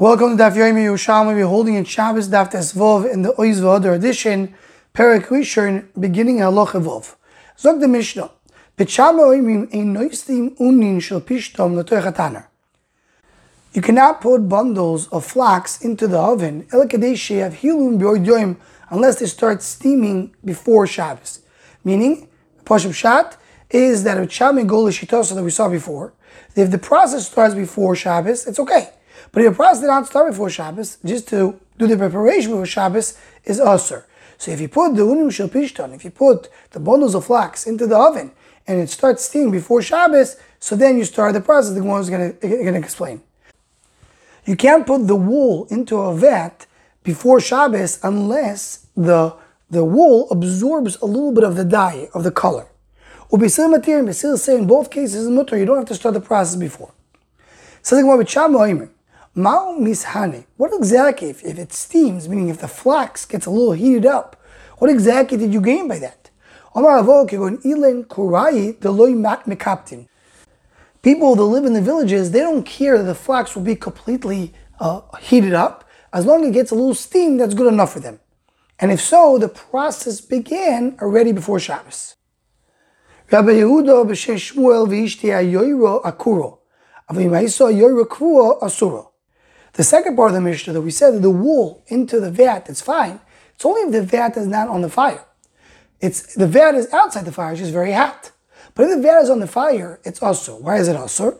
Welcome to Daf Yomi Yerushalmi. We're holding in Shabbos Daf Tesvov in the Oiz V'Adar edition, Perek Rishon, beginning Halacha Vov. Zog the Mishnah, B'Shama Oimim ein noistim unin shel pishtom l'toich hataner. You cannot put bundles of flax into the oven, El Kadesh have hilum b'oidoim, unless they start steaming before Shabbos. Meaning, Pashup Shat is that B'Shama Gol Shitosa that we saw before. If the process starts before Shabbos, it's okay. But if the process did not start before Shabbos, just to do the preparation before Shabbos is asur. So if you put the unim shel pishton, if you put the bundles of flax into the oven and it starts steaming before Shabbos, so then you start the process. The Gemara is going to explain. You can't put the wool into a vat before Shabbos unless the wool absorbs a little bit of the dye, of the color. Ubisil material, Basil say in both cases, mutter, you don't have to start the process before. So the Gemara with Shama Oimer. Mao mishane. What exactly, if it steams, meaning if the flax gets a little heated up, what exactly did you gain by that? People that live in the villages, they don't care that the flax will be completely heated up. As long as it gets a little steam, that's good enough for them. And if so, the process began already before Shabbos. Rabbi Yehuda b'shem Shmuel v'ishti ayoyro akuro. Avimaiso ayoyro kruo asuro. The second part of the Mishnah that we said that the wool into the vat, it's fine. It's only if the vat is not on the fire. The vat is outside the fire, it's just very hot. But if the vat is on the fire, it's asur. Why is it asur?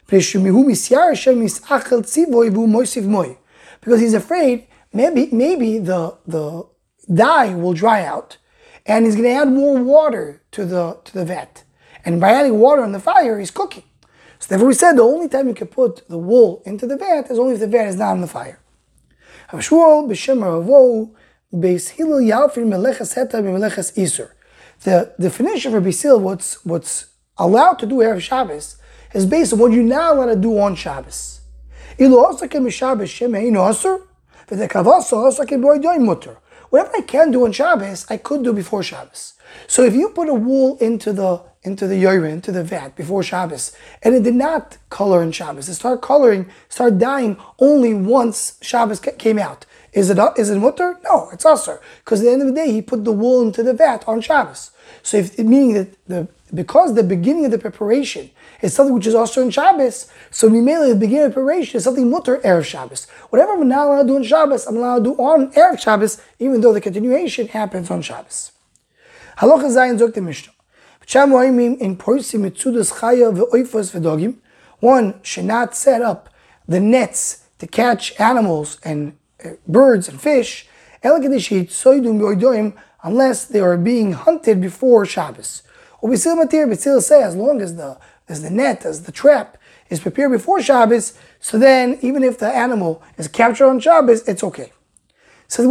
Because he's afraid maybe the dye will dry out and he's going to add more water to the vat. And by adding water on the fire, he's cooking. So therefore we said the only time you can put the wool into the vat is only if the vat is not on the fire. The definition for Bisil, what's allowed to do Erev Shabbos, is based on what you're not allowed to do on Shabbos. Whatever I can do on Shabbos, I could do before Shabbos. So if you put a wool into the yoyre, into the vat before Shabbos, and it did not color in Shabbos, it started dying only once Shabbos came out. Is it mutter? No, it's asur. Because at the end of the day, he put the wool into the vat on Shabbos. So meaning that because the beginning of the preparation is something which is asur in Shabbos, so the beginning of the preparation is something mutter Erev Shabbos. Whatever I'm not allowed to do on Shabbos, I'm allowed to do on Erev Shabbos, even though the continuation happens on Shabbos. Halacha Zayin zok the Mishnah. One should not set up the nets to catch animals and birds and fish unless they are being hunted before Shabbos. Basil says as long as the net, as the trap is prepared before Shabbos, so then even if the animal is captured on Shabbos, it's okay. Says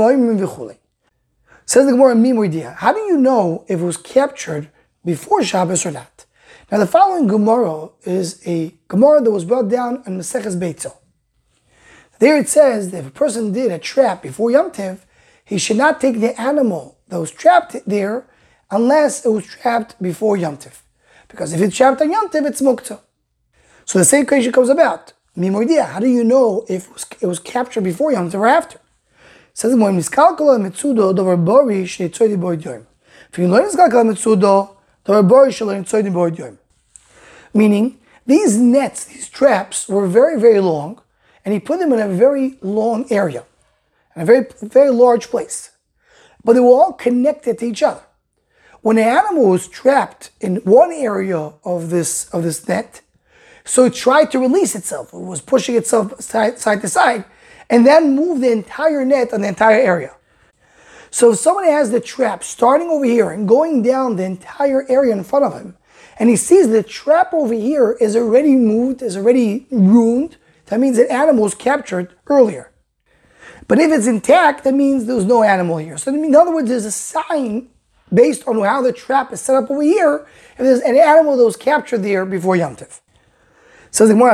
the Gemara, how do you know if it was captured before Shabbos or not? Now the following Gemara is a Gemara that was brought down in Maseches Beitzah. There it says that if a person did a trap before Yom Tov, he should not take the animal that was trapped there unless it was trapped before Yom Tov. Because if it's trapped on Yom Tov, it's muktzah. So the same question comes about. How do you know if it was captured before Yom Tov or after? It says, if you learn meaning, these nets, these traps were very, very long, and he put them in a very long area, in a very, very large place. But they were all connected to each other. When an animal was trapped in one area of this net, so it tried to release itself. It was pushing itself side to side, and then move the entire net on the entire area. So if somebody has the trap starting over here and going down the entire area in front of him, and he sees the trap over here is already moved, is already ruined, that means that animal was captured earlier. But if it's intact, that means there's no animal here. So in other words, there's a sign based on how the trap is set up over here, if there's an animal that was captured there before Yom Tov. Says the Gemara,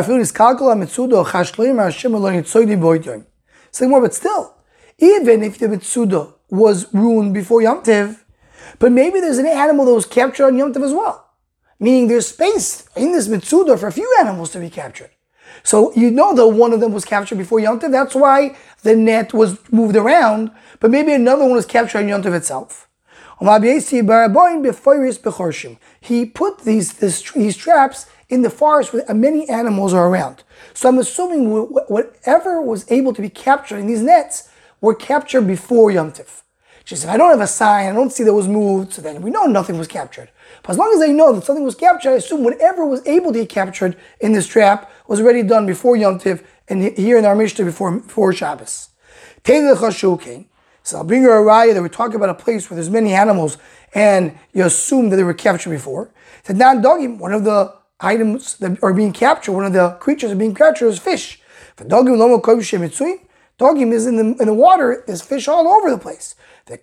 but still, even if the Mitsuda was ruined before Yom Tov, but maybe there's an animal that was captured on Yom Tov as well. Meaning there's space in this Mitsuda for a few animals to be captured. So you know that one of them was captured before Yom Tov. That's why the net was moved around. But maybe another one was captured on Yom Tov itself. He put these traps in the forest where many animals are around. So I'm assuming whatever was able to be captured in these nets were captured before Yom Tov. She said, if I don't have a sign, I don't see that it was moved, so then we know nothing was captured. But as long as I know that something was captured, I assume whatever was able to be captured in this trap was already done before Yom Tov, and here in our Mishnah before Shabbos. So I'll bring you a raya that we talk about a place where there's many animals, and you assume that they were captured before. That now dogim, one of the items that are being captured, one of the creatures that are being captured is fish. Dogim is in the water, there's fish all over the place. So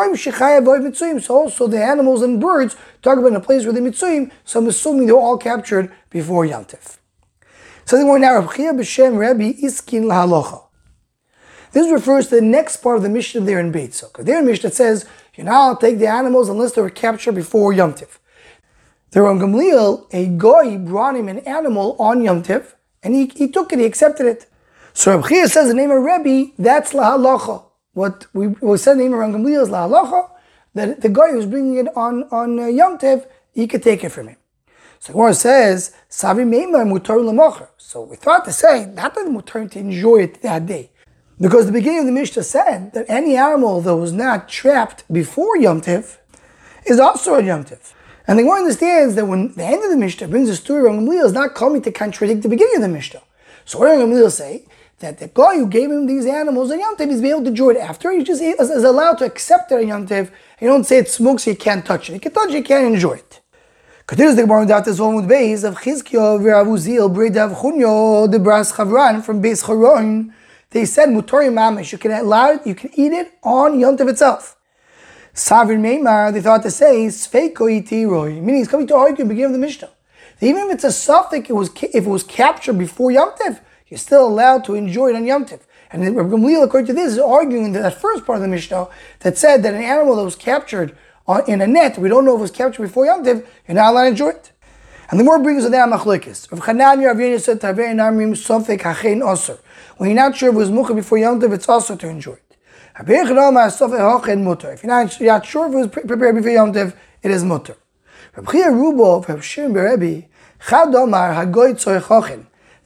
also the animals and birds talk about in a place where the mitzuyim, so I'm assuming they're all captured before Yom Tov. So then we're now Rav Chia b'Shem Rabbi Iskin lahalocha. This refers to the next part of the Mishnah there in Beit Sukkah. There in Mishnah it says, you're not allowed to take the animals unless they were captured before Yom Tov. There on Gamliel, a goy brought him an animal on Yom Tov, and he took it, he accepted it. So Rav Chia says the name of Rebbe, that's lahalocha. What we said the name of Gamliel is lahalocha, that the guy who's bringing it on Yom Tov, he could take it from him. So the Gemara says, Savi meimar mutar l'mocher. So we thought to say, not that mutar to enjoy it that day. Because the beginning of the Mishnah said that any animal that was not trapped before Yom Tov is also on Yom Tov. And the Gemara understands that when the end of the Mishnah brings the story of Gamliel is not coming to contradict the beginning of the Mishnah. So what did Gamliel say? That the guy who gave him these animals on Yom Tov is able to enjoy it after. He just is allowed to accept it on Yom Tov. You don't say it's smoked so you can't touch it. You can touch it, you can't enjoy it. Continues the Gemara without this one with base of Chizkiyo v'Ravuzil Breidav Chunyo the Bras Chavran from Beis Choron. They said Mutori Mamish, you can eat it on Yom Tov itself. Savir Meimar, they thought to say Sfeiko iti roy, meaning he's coming to argue at the beginning of the Mishnah. Even if it's a suffix, if it was captured before Yom Tov, you're still allowed to enjoy it on Yom Tov. And Rabbi Gamliel, according to this, is arguing that first part of the Mishnah that said that an animal that was captured in a net, we don't know if it was captured before Yom Tov, you're not allowed to enjoy it. And the more brings us down machlokes. Rav Chananya Rav Yehuda said Tavei Namrim Sofek Hachein Osir. When you're not sure if it was mucha before Yom Tov, it's also to enjoy it. If you're not sure if it was prepared before Yom Tov, it is mutter. Rav Chia Rubo of Rav Shimon Berebi Chad Omar Hagoy Tzorech Hochen.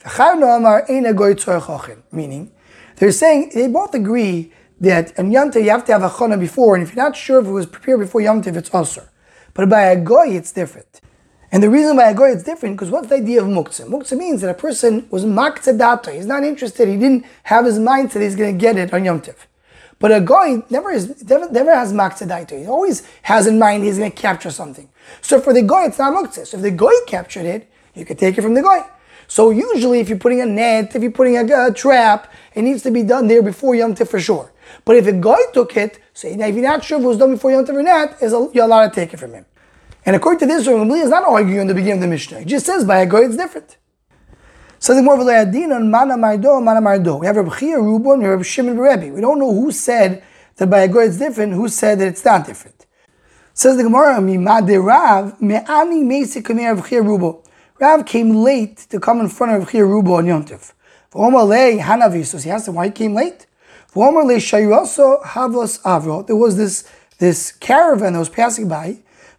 Meaning, they're saying they both agree that on Yom Tov you have to have a chana before, and if you're not sure if it was prepared before Yom Tov, it's also. But by a goy, it's different. And the reason by a goy it's different, because what's the idea of muktzah? Muktzah means that a person was maktzah dato. He's not interested. He didn't have his mind that he's going to get it on Yom Tov. But a goy never has maktzah dato. He always has in mind he's going to capture something. So for the goy, it's not muktzah. So if the goy captured it, you could take it from the goy. So usually if you're putting a net, if you're putting a trap, it needs to be done there before Yom Tov for sure. But if a guy took it, so if you're not sure if it was done before Yom Tov or not, you're allowed to take it from him. And according to this, Rav Gamliel is not arguing in the beginning of the Mishnah. He just says by a guy it's different. So the more of a layadin on mana mardo. We have Rav Chia Rubo and Rav Shimon Berebi. We don't know who said that by a guy it's different, who said that it's not different. Says the Gemara, Mimade Rav, me'ani meisi kamei Rav Chia Rubo. Rav came late to come in front of Chia Rubo on Yom Tov. So he asked him why he came late. There was this caravan that was passing by.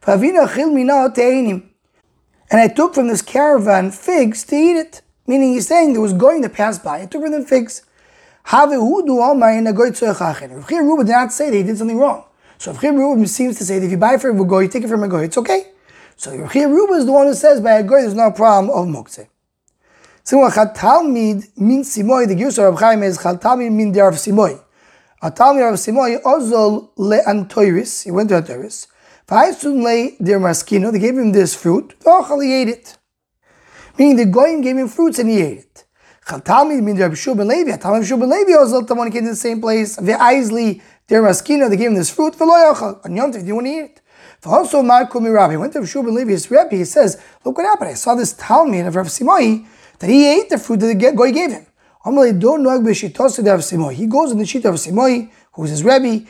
And I took from this caravan figs to eat it. Meaning he's saying there was going to pass by. I took from them figs. Rav Chia Rubo did not say that he did something wrong. So Rav Chia Rubo seems to say that if you buy from a goy, you take it from a goy, it's okay. So Rav Chia Rubo is the one who says by a goy there's no problem of muktzeh. So Talmid min Simoy, the Girsa of Chaim is Talmid min der of Simoy. A Talmid of Simoy ozol le Antoiris, he went to Antoiris. V'haisun le der Maskino, they gave him this fruit, he ate it. Meaning the goyim gave him fruits and he ate it. Talmid min der Shub ben Levi, Talmid Shub ben Levi ozol the one came to the same place. Ve'aizli der Maskino, they gave him this fruit, v'lo yachal, on Yom Tov, he didn't want to eat it. Also, Marko Mirabi went to Shub ben Levi, his Rebbe, he says, look what happened, I saw this Talmid of Rav Simoy, that he ate the fruit that the goy gave him. He goes in the sheet of Simoy, who is his Rebbe.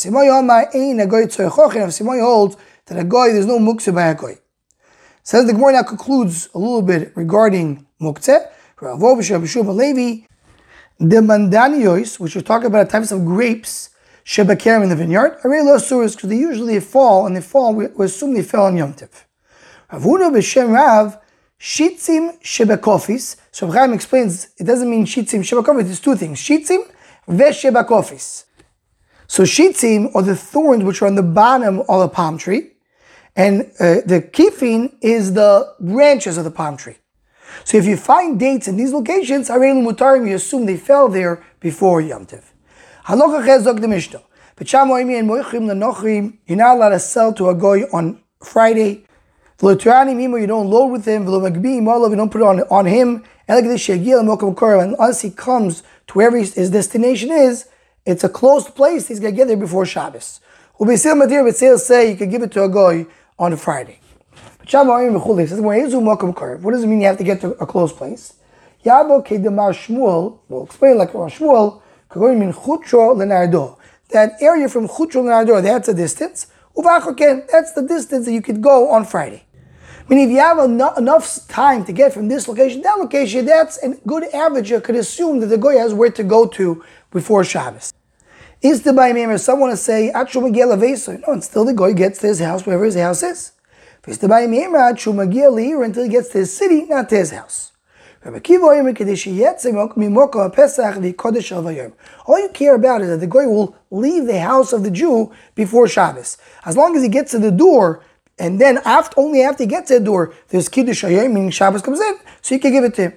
Simoy holds that a goy, there's no muktzeh by a goy. Says the Gemara now concludes a little bit regarding muktzeh. The mandanios, which we're talking about types of grapes, shebakerim in the vineyard, are really because they usually fall, and they fall, we assume they fell on Yom Tov. Rav Huna b'Shem Rav, shitzim shebakofis. So Rav Chaim explains, it doesn't mean shitzim shebakofis, it's two things, shitzim ve'shebakofis. So shitzim are the thorns which are on the bottom of the palm tree, and the kifin is the branches of the palm tree. So if you find dates in these locations, Harei Mutarim, you assume they fell there before Yom Tov. Halacha Chezok the Mishnah. You're not allowed to sell to a goy on Friday. You don't load with him. You don't put it on him. Unless he comes to wherever his destination is, it's a closed place. He's going to get there before Shabbos. Say you can give it to a goy on a Friday. What does it mean you have to get to a close place? We'll explain like Shmuel, that area from Chutro Lenardo, that's a distance. That's the distance that you could go on Friday. Meaning if you have enough time to get from this location to that location, that's a good average. You could assume that the goy has where to go to before Shabbos. Is the Baimim, someone to say, no, it's still the goy gets to his house, wherever his house is. Until he gets to his city, not to his house. All you care about is that the goy will leave the house of the Jew before Shabbos. As long as he gets to the door, and then only after he gets to the door, there's Kiddush Hayom, meaning Shabbos comes in, so you can give it to him.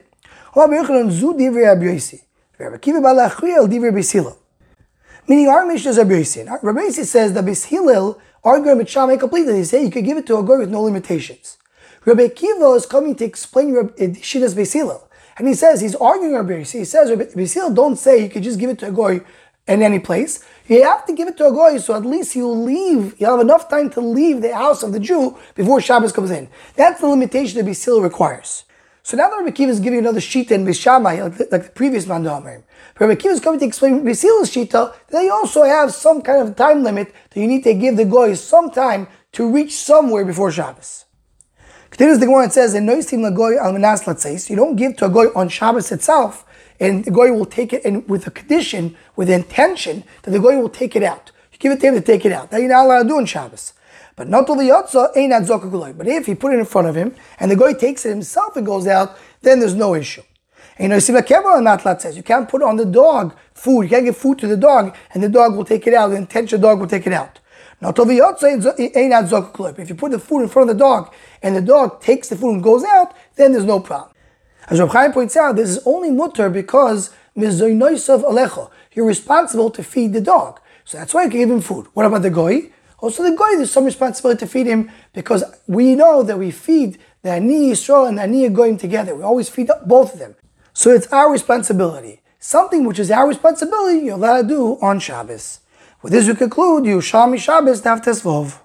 Meaning our Mishnah is Rabbi Yossi. Rabbi Yossi says that Beis Hillel arguing with Shammai completely. They say you could give it to a goy with no limitations. Rabbi Akiva is coming to explain Shittas Beis Hillel. And he says, he's arguing Rabbi Yossi. He says, Rabbi Beis Hillel don't say you could just give it to a goy in any place. You have to give it to a goy, so at least you'll have enough time to leave the house of the Jew before Shabbos comes in. That's the limitation that Beis Hillel requires. So now that Rabbi Akiva is giving another shita in Beis Shammai, like the previous Mandamim, Rabbi Akiva is coming to explain Beis Hillel's shita, that you also have some kind of time limit that you need to give the goy some time to reach somewhere before Shabbos. Continues the Gemara, it says, you don't give to a goy on Shabbos itself, and the goy will take it in with a condition, with the intention that the goy will take it out. You give it to him to take it out. That you're not allowed to do on Shabbos. But not over Yotza, ain't not Zokah. But if he put it in front of him, and the goy takes it himself and goes out, then there's no issue. And Matlat says, you can't put on the dog food. You can't give food to the dog, and the dog will take it out. The intention the dog will take it out. Not over Yotza, ain't not Zokah. If you put the food in front of the dog, and the dog takes the food and goes out, then there's no problem. As Rav Chaim points out, this is only mutter because you're responsible to feed the dog. So that's why you can give him food. What about the goy? Also the goy, there's some responsibility to feed him because we know that we feed the Ani Yisrael and the Ani Goyim together. We always feed both of them. So it's our responsibility. Something which is our responsibility, you're allowed to do on Shabbos. With this we conclude, Yerushalmi Shabbos Daf Tes Vov.